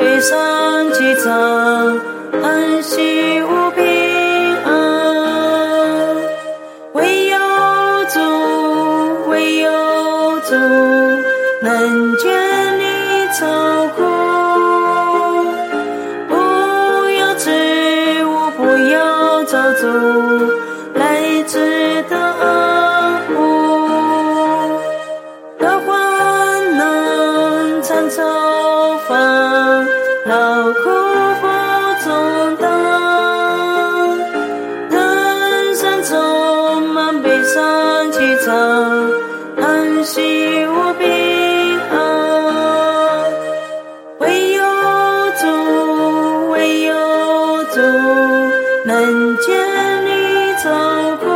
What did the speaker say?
悲伤凄惨，安息无平安。唯有主，唯有主，能全力操控。不要置物，不要造作，来自的安抚。的患难常造访，劳苦负重担，人生充满悲伤凄惨，安息无平安。唯有主，唯有主，能建立操控。